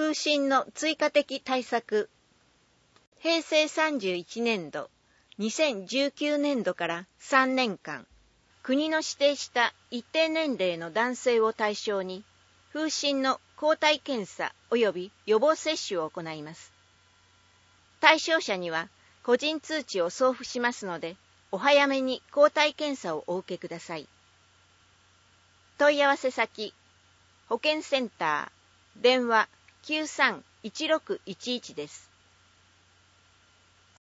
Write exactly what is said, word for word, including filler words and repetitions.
風疹の追加的対策。へいせいさんじゅういちねんど、にせんじゅうきゅうねんどからさんねんかん、国の指定した一定年齢の男性を対象に、風疹の抗体検査及び予防接種を行います。対象者には個人通知を送付しますので、お早めに抗体検査をお受けください。問い合わせ先、保健センター、電話きゅうさんいちろくいちいちです。